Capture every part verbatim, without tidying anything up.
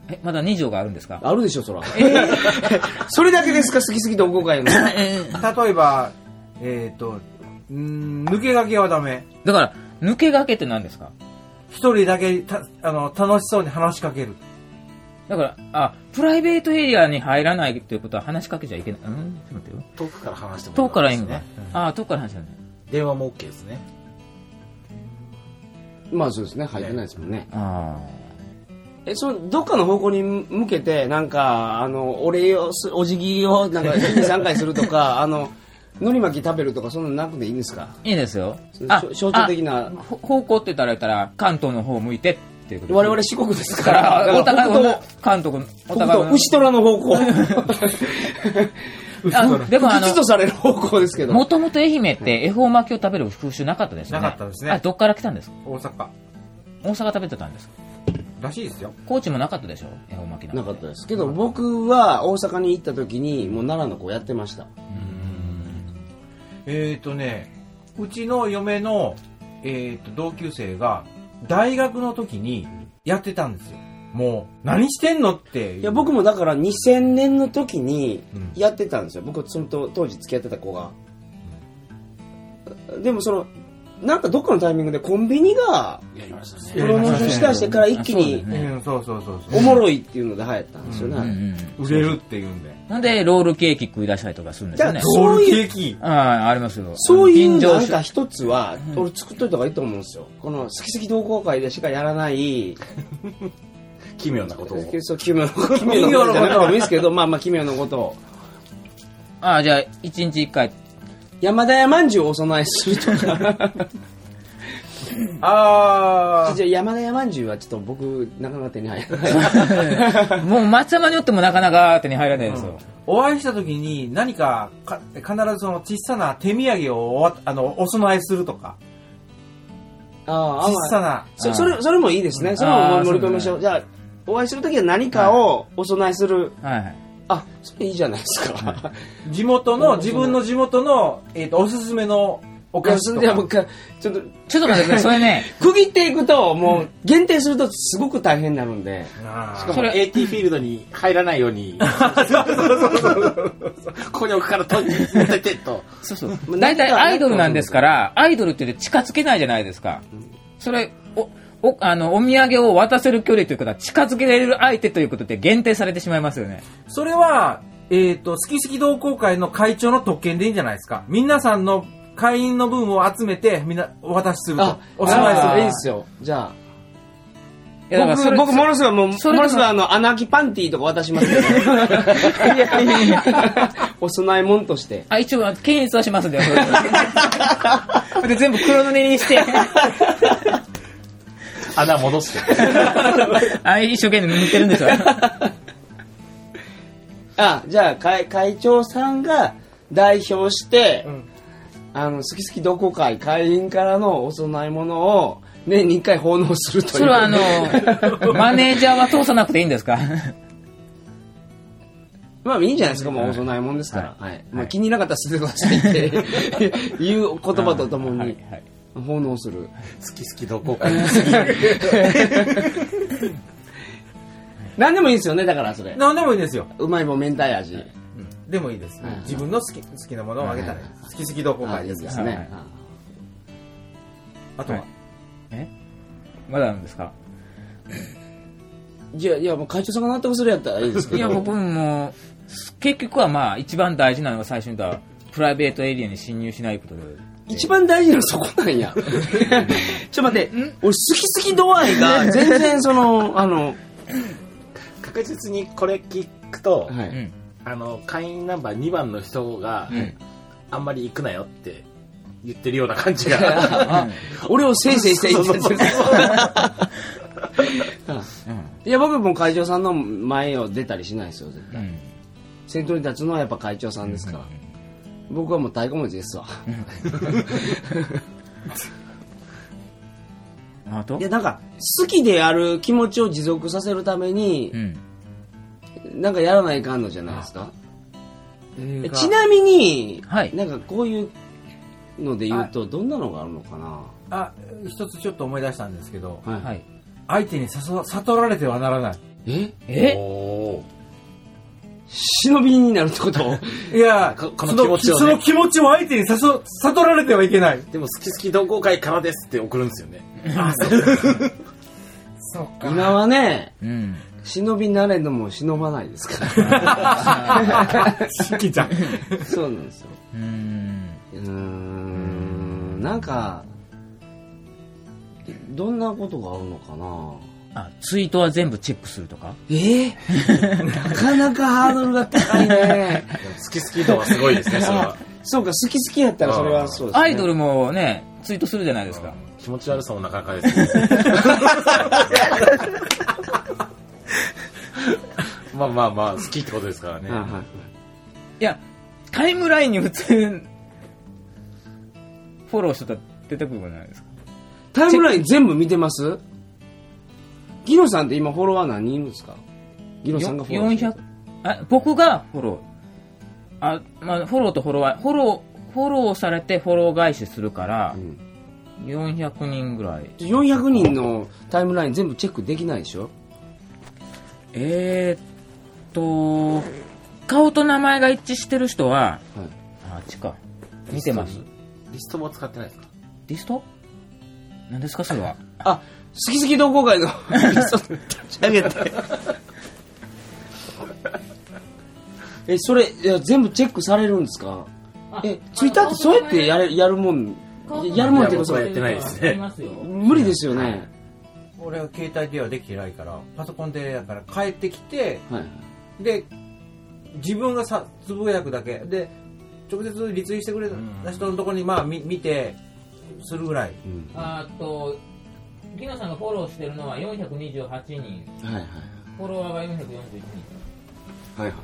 え、まだに条があるんですか？ あるでしょ、そら。えー、それだけですか、好き好き同好会の。 例えば、えっ、ー、と、ん抜け駆けはダメ。 だから、抜け駆けって何ですか？ 一人だけたあの楽しそうに話しかける。 だから、あ、プライベートエリアに入らないっていうことは話しかけちゃいけない。うん、ちょっと待ってよ。 遠くから話してもいい、 遠くからいいんだ。ああ、遠くから話してもいい。 電話も OK ですね。 まあそうですね、入ってないですもんね。 あえ、そのどっかの方向に向けてなんかあのお礼をすお辞儀をなんかにさんかいするとかあの海苔巻き食べるとかそんなのなくていいんですか？ いいですよ。 あ、象徴的な方向って言ったら言ったら関東の方を向いてっていうこと。 我々四国ですか。 かららお互いの関東お互いの牛虎の方向。 あでもあの吉とされる方向ですけど。 もともと愛媛って恵方巻きを食べる風習なかったですよね。 なかったですね。 あ、どっから来たんですか？ 大阪。 大阪食べてたんですからしいですよ。 高知もなかったでしょ、恵方巻きなんて。 なかったですけど、僕は大阪に行った時にもう奈良の子やってました。 えっ、ー、とね、うちの嫁の、えー、と同級生が大学の時にやってたんですよ。もう何してんのっていう。 いや僕もだからにせんねんの時にやってたんですよ、うん、僕その当時付き合ってた子が、うん、でもそのなんかどっかのタイミングでコンビニがプロモーションしだしてから一気におもろいっていうので流行ったんですよね、うんうんうん、売れるっていうんで。 なんでロールケーキ食い出したりとかするんですよね。 ロールケーキあありますよ。 そういうなんか一つは、うん、俺作っといた方がいいと思うんですよ。この好き好き同好会でしかやらない奇妙なことを。 そう奇妙なこと奇妙なことじゃなくてもいいですけど、まあまあ奇妙なことを。 ああじゃあ一日一回山田屋まんじゅうをお供えするとか。ああ。じゃあ山田屋まんじゅうはちょっと僕なかなか手に入らない。 もう松山によってもなかなか手に入らないですよ。 うん、お会いした時に何かか必ずその小さな手土産を お, あのお供えするとか。 ああ。 小さな。 そ, それそれもいいですね。それも盛り込みましょう。じゃあお会いする時は何かをお供えする。 はい。はいあ、それいいじゃないですか。はい、 地元の自分の地元の、えー、とおすすめのお菓子とか。 いや僕ちょっとちょっと待ってください。それね区切っていくともう限定するとすごく大変になるんで。 しかも エーティー フィールドに入らないように。ここに置くから取って持ってってと。 そうそう。大体アイドルなんですからアイドルって近づけないじゃないですか。それおお, あのお土産を渡せる距離ということは近づけられる相手ということで限定されてしまいますよね。 それは、えーと、好き好き同好会の会長の特権でいいんじゃないですか。皆さんの会員の分を集めてみんなお渡しすると。お供えする。 いいですよ。じゃあいや僕, 僕ものすごいもうものすごいあの穴あきパンティーとか渡しますけど、ね、いやいやいやお供え物としてあ一応検閲はしますんでで全部黒塗りにして穴戻してあ一生懸命塗ってるんですよあじゃあ 会, 会長さんが代表して、うん、あの好き好き同好会会員からのお供え物を年にいっかい奉納するという。 それはあのマネージャーは通さなくていいんですかまあいいんじゃないですか、もうお供え物ですから、はいはいまあ、気になかったら捨ててくださいっていう言葉とともに、はいはい奉納する好き好き同好会何でもいいですよね。だからそれ何でもいいですよ。 うまい棒明太味、うん、 でもいいです、うん、自分の好き好きなものをあげたら、はい、好き好き同好会ですね、はいはい、あとは、はい、 えまだなんですかいやいやもう会長さんが納得するやったらいいですけどいや僕も結局はまあ一番大事なのは最初に言ったプライベートエリアに侵入しないことで一番大事なのはそこなんやちょっと待って俺好き好き度合いが全然そのあの確実にこれ聞くと、 はい、 あの会員ナンバーにばんの人が、うん、あんまり行くなよって言ってるような感じが俺をせいせいして言ってるいや僕も会長さんの前を出たりしないですよ絶対、うん、先頭に立つのはやっぱ会長さんですから、うん僕はもう太鼓持ちですわあといやなんか好きである気持ちを持続させるために、うん、なんかやらないかんのじゃないですか、えちなみに、はい、なんかこういうので言うとどんなのがあるのかなあ一つちょっと思い出したんですけど、 はい、 相手に悟られてはならないええおー忍びになるってこといや、 ここの気持ちをねその気持ちを相手に悟悟られてはいけない。 でも好き好き同好会からですって送るんですよね。 そうか。 今はね、 うん。 忍びになれんのも忍ばないですから。 好きじゃん。 そうなんですよ。 うーん。 うーん、なんか、どんなことがあるのかな。 あ、ツイートは全部チェックするとか？ えー、なかなかハードルが高いね。 でも好き好き度はすごいですね、それは。 そうか、好き好きやったらそれはそうですね。 アイドルもね、ツイートするじゃないですか。 気持ち悪さもなかなかですね。まあまあまあ、好きってことですからね。 はいはい。 いや、タイムラインに普通、フォローしてたら出てくるじゃないですか。 タイムライン全部見てます？ギノさんって今フォロワー何人いるんですか？ギノさんがフォローしてる。 よんひゃく、あ、僕がフォロー。あ、まあ、フォローとフォロワー、フォロー、フォローされてフォロー返しするから、うん、よんひゃくにんぐらい。 よんひゃくにんのタイムライン全部チェックできないでしょ？ えーっと、顔と名前が一致してる人は、はい、あっちか。見てます。 リストも使ってないですか？ リスト？何ですかそれは。 あ、好き好き同好会のリスト立ち上げて。え、それ、いや、全部チェックされるんですか？え、ツイッターってそうやってやれ、やるもん、やるもんってことはやってないですね。 無理ですよね。 俺は携帯電話できてないから、パソコンでやから帰ってきて、はい、で、自分がさつぶやくだけで、直接リツイしてくれた人のところにまあ見見てするぐらい。うん、 あとギノさんがフォローしてるのはよんひゃくにじゅうはちにん、はいはい、フォロワーがよんひゃくよんじゅういちにん。はい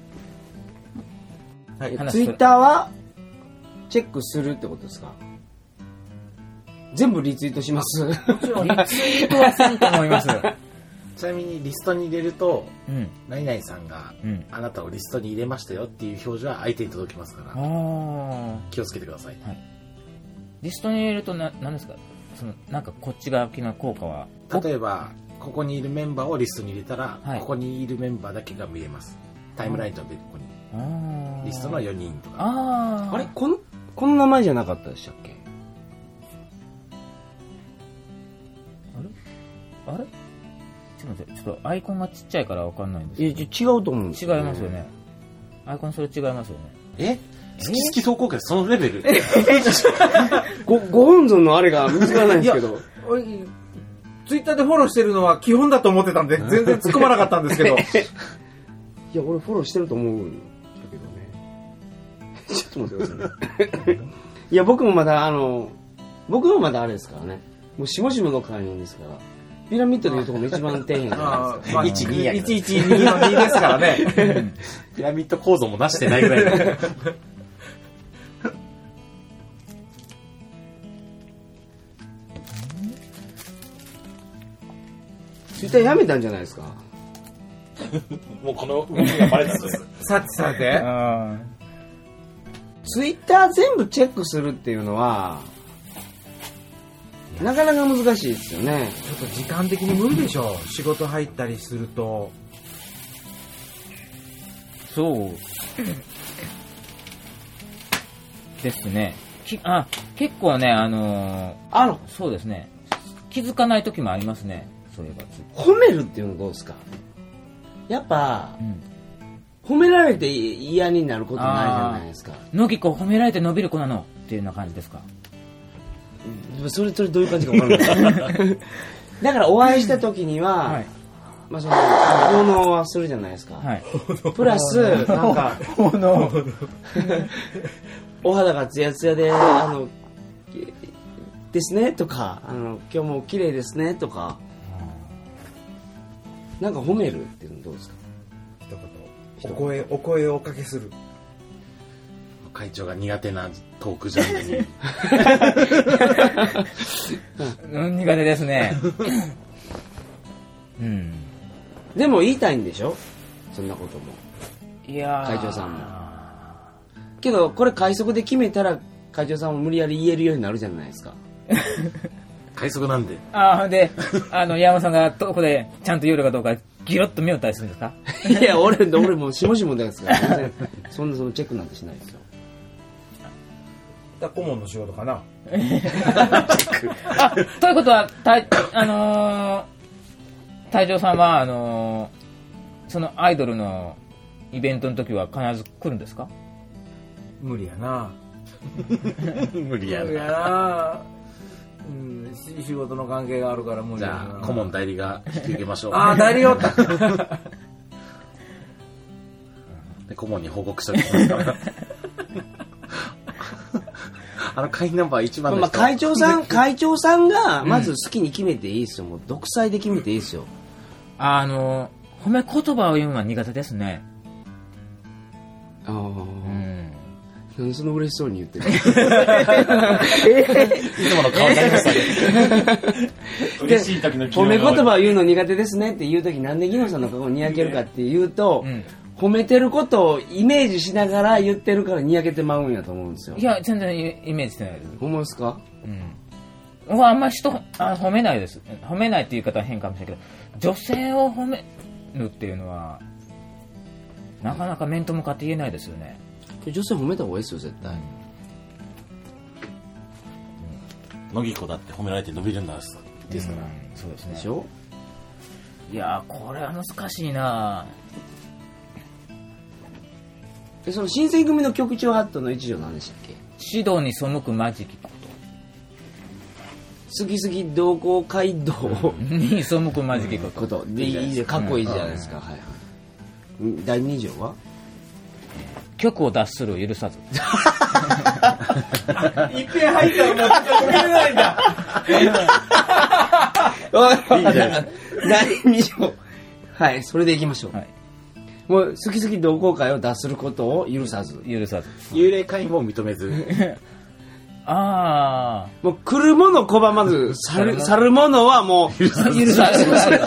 はいはい。ツイッターはチェックするってことですか？全部リツイートします。リツイートはせんと思います。 ちなみにリストに入れると、 うん、 何々さんが、うん、あなたをリストに入れましたよっていう表示は相手に届きますから、気をつけてください。はい、 リストに入れるとな何ですか？そのなんかこっち側の効果は？ 例えばここにいるメンバーをリストに入れたら、はい、ここにいるメンバーだけが見れます。タイムラインとは別個に。リストのよにんとか。 ああれこのこの名前じゃなかったでしたっけ？ あれ？ちょっと待って、ちょっとアイコンがちっちゃいからわかんないんですけど。 いや、違うと思うんですよ、ね。違いますよね。アイコンそれ違いますよね。 え？好き好き投稿会そのレベル？ ご、ご本尊のあれが見つからないんですけど。 ツイッターでフォローしてるのは基本だと思ってたんで、全然突っ込まなかったんですけど。 いや、俺フォローしてると思うんだけどね。ちょっと待ってくださいね。いや、僕もまだ、あの、僕もまだあれですからね。もうしもしもの会員ですから。ピラミッドでいうところの一番底辺じゃないですか。 まあ、いち、にや。 いちいちにのにですからね。 ピラミッド構造もなしてないぐらいだ。 ツイッターやめたんじゃないですか。 もうこの動きがバレたんです。 さてさて。 ツイッター全部チェックするっていうのは、なかなか難しいですよね。 ちょっと時間的に無理でしょう。仕事入ったりすると。 そうですね。きあ結構ね、あのー、 あのそうですね。気づかない時もありますね。そういえば。 褒めるっていうのどうですか？やっぱ、うん、褒められて嫌になることないじゃないですか。 のぎこ褒められて伸びる子なのっていうような感じですか？ それそれどういう感じか分からない。だからお会いした時には、はい、まあその奉納はするじゃないですか。はい、プラスなんか奉納お肌がツヤツヤであのですねとか、あの今日も綺麗ですねとか、なんか褒めるっていうのどうですか？ 一言お声お声をおかけする。 会長が苦手なトークジャンルに苦手ですね。うん。 でも言いたいんでしょ？そんなことも。 いや会長さんも。けどこれ快速で決めたら会長さんも無理やり言えるようになるじゃないですか。 快速なんで。 ああで、あの山本さんがどこでちゃんと言えるかどうか聞ギロッと目を対するんですか？ いや、俺、俺もうしもしもですから、全然、そんなそのチェックなんてしないですよ。 だ顧問の仕事かな。 あ、ということは、たあのー、隊長さんは、あのー、そのアイドルのイベントの時は必ず来るんですか？ 無理やな。 無理や無理やな。 な。うん、仕事の関係があるから無理じやな。 ゃあ顧問代理が引き受けましょう。 ああ、代理おった。 で顧問に報告しておきますから。あの会員ナンバー一番の人。 まあ、会長さん、会長さんが、まず好きに決めていいですよ。もう、独裁で決めていいですよ。 あのー、褒め言葉を言うのは苦手ですね。 ああ。 うん。 なんでその嬉しそうに言ってるいつもの顔になりましたね。 嬉しい時の褒め言葉を言うの苦手ですねって言うとき、なんでギノさんの顔ににやけるかっていうと、うん、褒めてることをイメージしながら言ってるからにやけてまうんやと思うんですよ。 いや、全然イメージしてないです。 ほんまですか？ うん。僕はあんまり人あ褒めないです。褒めないっていう言い方は変かもしれないけど、女性を褒めるっていうのは、なかなか面と向かって言えないですよね。 女性褒めた方がいいですよ、絶対。 乃木子だって褒められて伸びるんだですから、 うん、そうですね。 でしょ？ いやー、これは難しいな。 で、その新選組の局長ハットの一条何でしたっけ？ 指導に背くまじきこと。 好き好き同好街道に背くまじきこと。 ことでいいでかっこいいじゃないですか。はいはい。だいに条は？ 曲を脱するを許さず。 いっぺん入ったらもう止めれないんだ。 いいじゃないですか。だいに条。はい、それでいきましょう。はい、もう好き好き同好会を脱することを許さず。 許さず。 幽霊会も認めず。 ああ。 もう来るもの拒まず、去る、去るものはもう許さず。 許さず。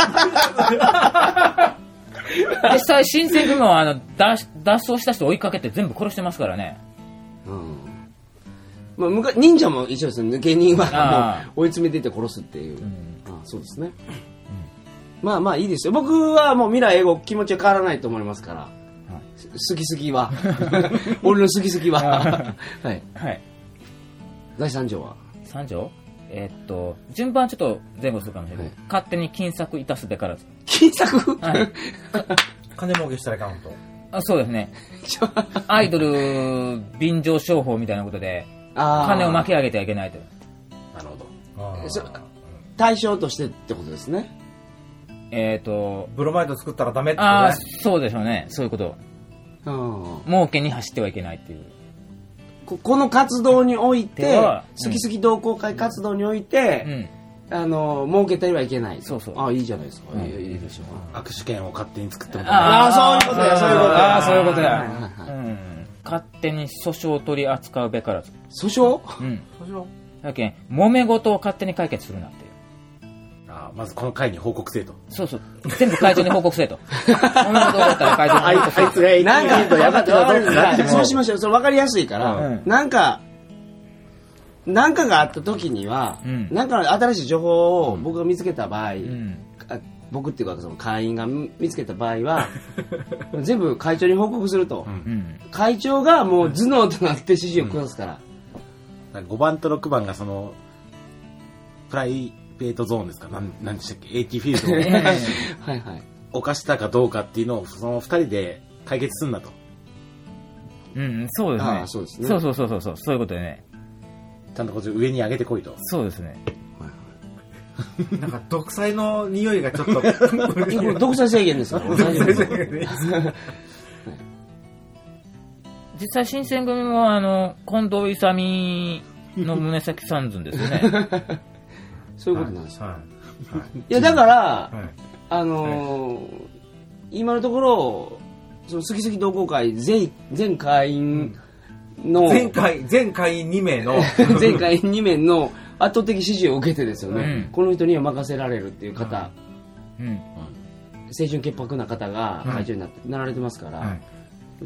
実際新選組はあの 脱, 脱走した人を追いかけて全部殺してますからね。 うん。まあ、昔忍者も一緒ですね。芸人はもう追い詰めていって殺すっていう。うん、ああそうですね、うん。まあまあいいですよ。僕はもう未来英語気持ちは変わらないと思いますから。はい、好き好きは俺の好き好きははいはい。だいさん条は？ さん条？えー、っと順番ちょっと前後するかもしれないけど、はい、勝手に金策いたすべからず。 金策？はい、 金儲けしたらいかんと。 あ、そうですね。アイドル便乗商法みたいなことで金を巻き上げてはいけないと。 なるほど。対象としてってことですね。 えー、っとブロマイド作ったらダメってことね。 ああ、そうでしょうね。そういうこと。儲けに走ってはいけないっていう。 こ, この活動において、うん、好き好き同好会活動において、うん、あの儲けてはいけない。そうそう。ああ、いいじゃないですか。うん、いい, いいでしょう。 握手券を勝手に作ってもああ、そういうことや、そういうことや。 ああ、そういうことや。はいはいはい、うん。勝手に訴訟を取り扱うべからず。 訴訟？ うん。訴訟？だけん、揉め事を勝手に解決するなっていう。 ああ、まずこの会に報告せえと。 そうそう。全部会長に報告せえと。揉め事があったら会長に報告せえと。 あいつがいい。なんか、分かってる。そうしましょう。それ分かりやすいから、うん、なんか、なんかがあった時には、うん、なんか新しい情報を僕が見つけた場合、うん、僕っていうかその会員が見つけた場合は全部会長に報告すると、うん、会長がもう頭脳となって指示を下すから、 うん、ごばんとろくばんがそのプライベートゾーンですか、なんなんでしたっけ、エーティー フィールドをはい、はい、犯したかどうかっていうのをそのふたりで解決すんなと。 うん、そうですね。ああ、そうですね。そうそうそうそうそうそういうことでね。 ちゃんとこっち上に上げてこいと。 そうですね。 なんか独裁の匂いがちょっと独裁制限ですか？独裁制限です。 実際新選組もあの近藤勇の宗崎三寸ですよね。 そういうことなんですよ。はいはい、いやだから、はい、あのーはい、今のところその好き好き同好会全全会員の全会全会員にめいの全会員にめいの圧倒的支持を受けてですよね、うん、この人には任せられるっていう方、うんうん、青春潔白な方が会長になって、うん、なられてますから、はい、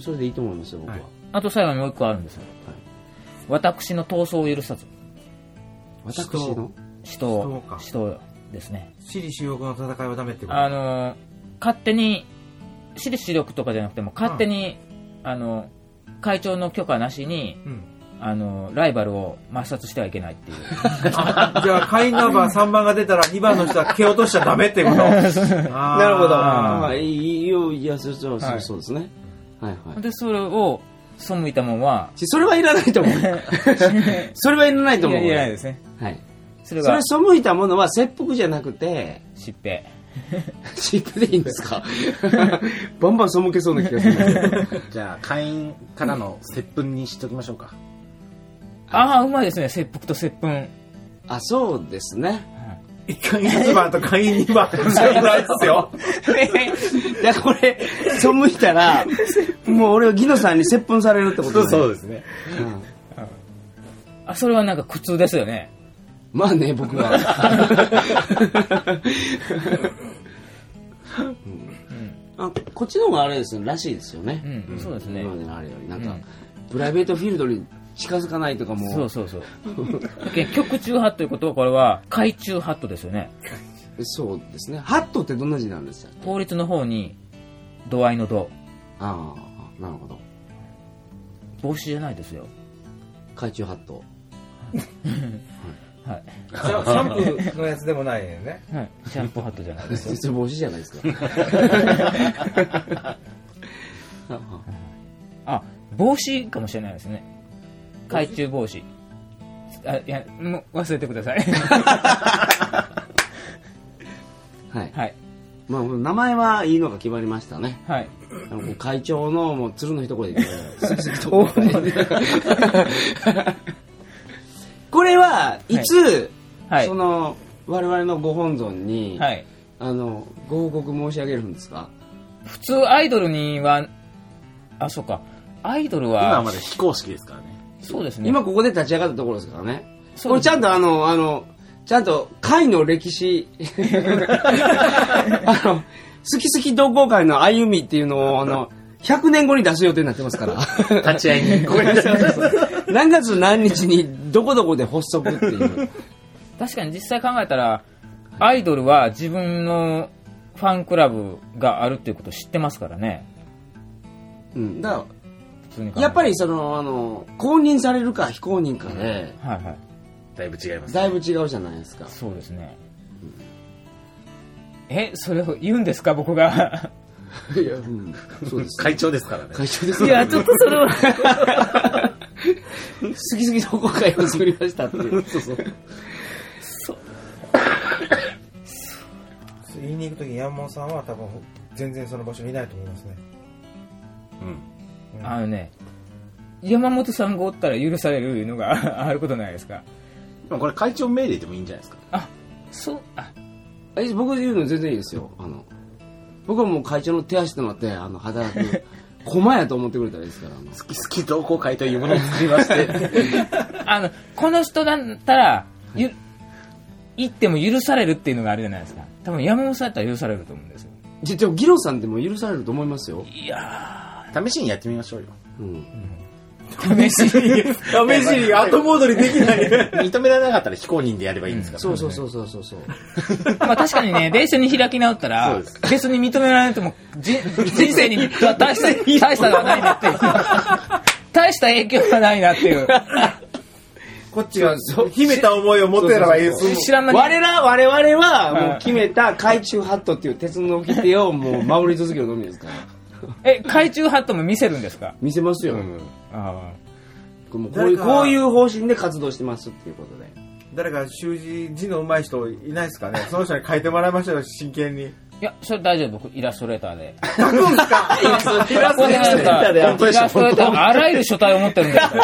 それでいいと思いますよ僕は、はい、 あと最後にもう一個あるんですよ、はい、私の闘争を許さず。 私の死闘死闘ですね。 私利私欲の戦いはダメってこと。 あの勝手に私利私欲とかじゃなくても勝手に、うん、あの会長の許可なしに、うん、あのライバルを抹殺してはいけないっていうじゃあ会員ナンバーさんばんが出たらにばんの人は蹴落としちゃダメってことなるほど。ああ、いいよ、いや、そうそう、はい、そうですね。はいはい。 でそれを背いたもんはそれはいらないと思うそれはいらないと思う。 いらないですね。 はい。それがそれ背いたものは切腹じゃなくて疾病疾病でいいんですかバンバン背けそうな気がするじゃあ会員からの接吻にしときましょうか。 ああ、うまいですね。切腹と接吻。 あ、そうですね。 会員いちばんと会員にばんじゃないですよ。 いや、これ、背いたら、もう俺はギノさんに接吻されるってことね。 そうですね。 うん、あ、それはなんか苦痛ですよね。 まあね、僕は。うん、あ、こっちの方があれですよ、らしいですよね。 うん、そうですね。 今までのあれより。なんか、うん、プライベートフィールドに近づかないとかも。 そうそうそう。極中ハットということは、これは海中ハットですよね。 そうですね。ハットってどんな字なんですか？ 法律の方に度合いの度。 ああ、なるほど。 帽子じゃないですよ。 海中ハット。 はい。 シャンプーのやつでもないよね。 はい。シャンプーハットじゃないですよ。 実は帽子じゃないですか。 あ、帽子かもしれないですね。海中帽子。あ、いや、もう忘れてください。 はい。 はい。 まあ、名前はいいのが決まりましたね。 はい。 あの会長のもう鶴の一声で好き好きとこれはいつ、はい、その我々のご本尊に、はい、あのご報告申し上げるんですか？ 普通アイドルにはあ、そうか、アイドルは今はまだ非公式ですからね。 そうですね。 今ここで立ち上がったところですからね。これちゃんとあのあのちゃんと会の歴史あの好き好き同好会の歩みっていうのをあのひゃくねんごに出す予定になってますから立ち会いに何月何日にどこどこで発足っていう。 確かに実際考えたらアイドルは自分のファンクラブがあるっていうことを知ってますからね。 うん、だからやっぱりそのあの公認されるか非公認かで、 はいはい、 だいぶ違います、ね、 だいぶ違うじゃないですか。 そうですね、うん、え、それを言うんですか僕が。 いや、うん、そうです、ね、 会長ですからね。 会長ですからね。 いや、ちょっとそれは好き好き同好会を作りましたっていう。そうそう。 そう言いに行くときに山本さんは多分全然その場所にいないと思いますね。 うん。あのね、山本さんがおったら許されるのがあることないですか。 これ会長命令でもいいんじゃないですか。 あ、そう、あ、 僕言うの全然いいですよ。あの僕はもう会長の手足となってあの働く駒やと思ってくれたらいいですから。あの好き好き同好会というものを作りましてあのこの人だったらゆ、はい、言っても許されるっていうのがあるじゃないですか。多分山本さんだったら許されると思うんですよ。 でもギロさんでも許されると思いますよ。 いや試しにやってみましょうよ。うん、うん、 試しに試しに後戻りできない認められなかったら非公認でやればいいんですから、 うん、そうそうそうそうそうまあ確かにね、冷静に開き直ったら別に認められてもじ人生に大した大したがないなっていう大した影響がないなっていうこっちは秘めた思いを持ってればいいです。 知らない。我々我々はもう決めた海中ハットっていう鉄の掟をもう守り続けるのみですから。 え、海中ハットも見せるんですか？ 見せますよ。うん、 あこういうこういう方針で活動してますっていうことで。 誰か習字字の上手い人いないですかね。その人に書いてもらいましょうよ、真剣に。 いや、それ大丈夫。僕イラストレーターで。 書くんですか？イラストレーターで。イラストレーターあらゆる書体を持ってるんですよ。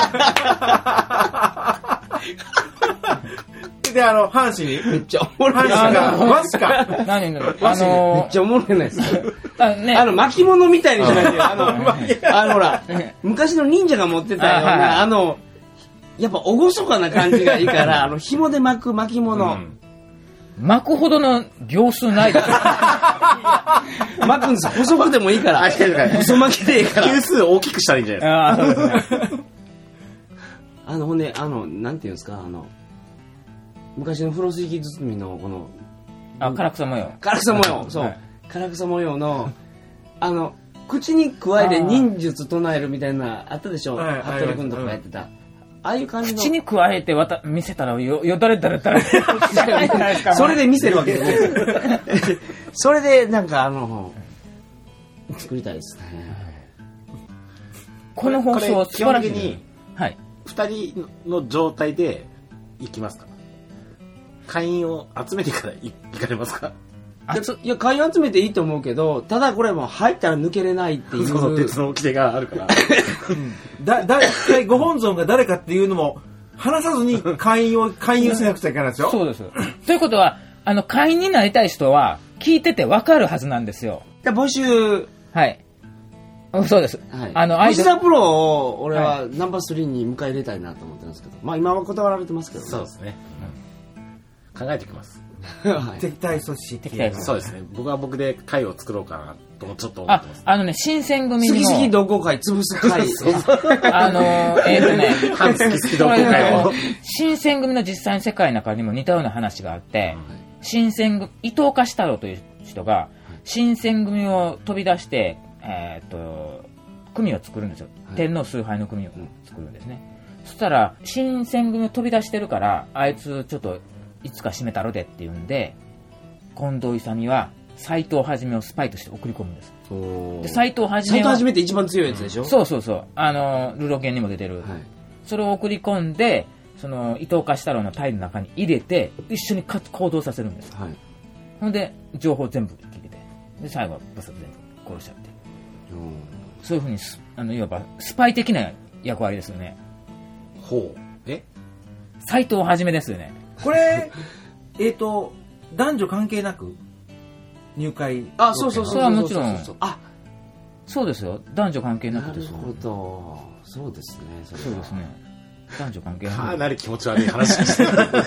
で、あの、阪神にめっちゃおもろい。 阪神が、マジか。 何あのー、めっちゃおもろいですあ、ね、あの、巻物みたいにしないで、あの、あの、ほら、昔の忍者が持ってたような、あの、やっぱ厳かな感じがいいから、あの、紐で巻く巻物。うん、 巻くほどの行数ないですよ。 巻くんです。細くてもいいから。細巻きでいいから。 球数大きくしたらいいんじゃないですか。あ、そうですね。 あの、ほんで、あの、なんていうんですか、あの、昔の風呂敷包みのこのあ、唐草模様唐草模様、そう、はい、 唐草模様のあの口に加えて忍術唱えるみたいなあったでしょ、服部君とかやってた、ああいう感じの口に加えてわた見せたらよよだれたらたらそれで見せるわけですねそれでなんかあの作りたいですね。 この放送は素晴らしい。 基本的にはいふたりの状態で行きますか？会員を集めてから行かれますか？ いや、いや会員集めていいと思うけど、ただこれもう入ったら抜けれないっていう。 その鉄の掟があるから。 だ、だ、一回ご本尊が誰かっていうのも話さずに会員を、勧誘しなくちゃいけないですよ。 そうです。ということは、あの、会員になりたい人は聞いててわかるはずなんですよ。 じゃ募集。 はい。そうです。 はい、 あの、 吉田プロを俺はナンバースリーに迎え入れたいなと思ってるんですけど、まあ今は断られてますけどね。 そうですね。うん、考えてきます。 はい、 敵対組織敵対そうですね。僕は僕で会を作ろうかなとちょっと思ってます。 あ、あのね、新選組にも。 好き好き同好会潰す会。 あのー、えっ、ー、とね、 反好き好き同好会を。 新選組の実際の世界の中にも似たような話があって、新選組、伊藤貸太郎という人が、新選組を飛び出して、えっ、ー、と、組を作るんですよ。天皇崇拝の組を作るんですね。そしたら、新選組を飛び出してるから、あいつちょっと、いつか締めたろでって言うんで、近藤勇は斎藤一をスパイとして送り込むんです。で斎藤一斎藤一って一番強いやつでしょ、 うん、そうそうそう。あの、ルロケンにも出てる。はい、それを送り込んで、その、伊藤貸太郎の隊の中に入れて、一緒に行動させるんです。はい、ほんで、情報全部聞いてて、で、最後はブサッと全部殺しちゃって。そういうふうに、あの、いわば、スパイ的な役割ですよね。 ほう。え斎藤一ですよね。 これ、えっと、男女関係なく入会。 あ、そうそうそう。 それはもちろん。 あ、 そうですよ。男女関係なくですよ。 なるほど。そうですね。 そ, そうですね。男女関係なく。 かなり気持ち悪い話してる。うん、 男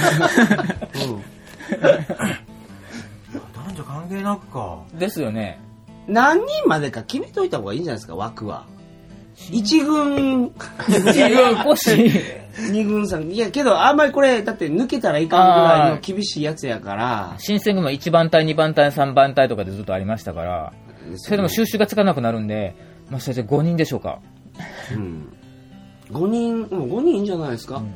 女関係なくか。 ですよね。 何人までか決めといた方がいいんじゃないですか、枠は。一軍、 一軍欲しい。 二軍さん。いや、けど、あんまりこれ、だって抜けたらいかんぐらいの厳しいやつやから。 新選組もいちばん隊、にばん隊、さんばん隊とかでずっとありましたから、それでも収集がつかなくなるんで、まあ、それでごにんでしょうか。 うん。ごにん、もうごにんいいんじゃないですか。うん、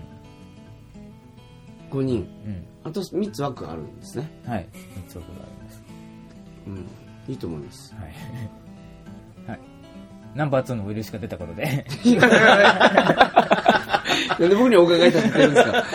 ごにん。うん。あとみっつ枠があるんですね。 はい。みっつ枠があります。 うん。いいと思います。 はい。はい。ナンバーツーのウイルスが出たことで。 なんで僕にお伺い立ててるんですか。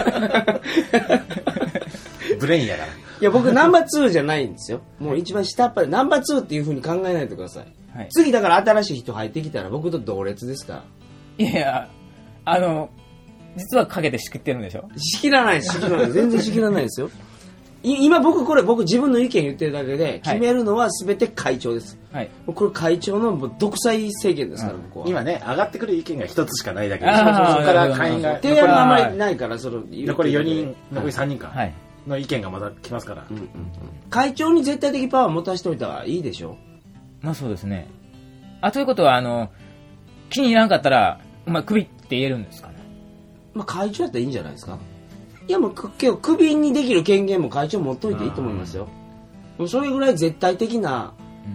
ブレインやから。いや、僕ナンバーツーじゃないんですよ。もう一番下っ端で、ナンバーツーっていう風に考えないでください。はい、次だから新しい人入ってきたら僕と同列ですから。 いや、あの、実は陰で仕切ってるんでしょ？ 仕切らないです、仕切らない。全然仕切らないですよ。今僕これ僕自分の意見言ってるだけで決めるのは全て会長です、はい、これ会長の独裁政権ですから、うん、僕は今ね上がってくる意見が一つしかないだけでそこから会員が提案があまりないからその残りよにん残りさんにんかの意見がまた来ますから、はいうんうんうん、 会長に絶対的パワーを持たせておいたらいいでしょ。 まあそうですね。あということはあの気に入らんかったらお前クビって言えるんですかね。 まあ会長やったらいいんじゃないですか。いやもう今日クビにできる権限も会長持っといていいと思いますよ。もうそれぐらい絶対的な、うん、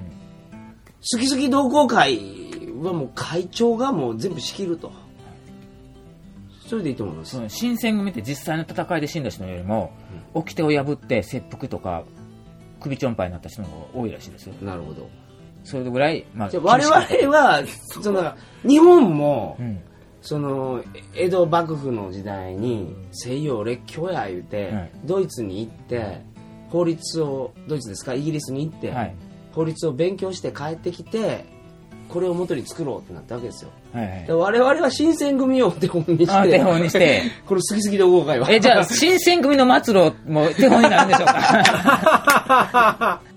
好き好き同好会はもう会長がもう全部仕切ると。それでいいと思います。 新選組って実際の戦いで死んだ人よりも、うん、掟を破って切腹とか首ちょんぱいになった人の方が多いらしいですよ。 なるほど。 それぐらい、まあ、 じゃ我々はその日本も、うんその江戸幕府の時代に西洋列強や言うて、はい、ドイツに行って法律をドイツですかイギリスに行って、はい、法律を勉強して帰ってきてこれを元に作ろうってなったわけですよ、はいはい、で我々は新選組を手本にして手本にしてこれ好き好き同好会はえじゃあ新選組の末路も手本になるんでしょうか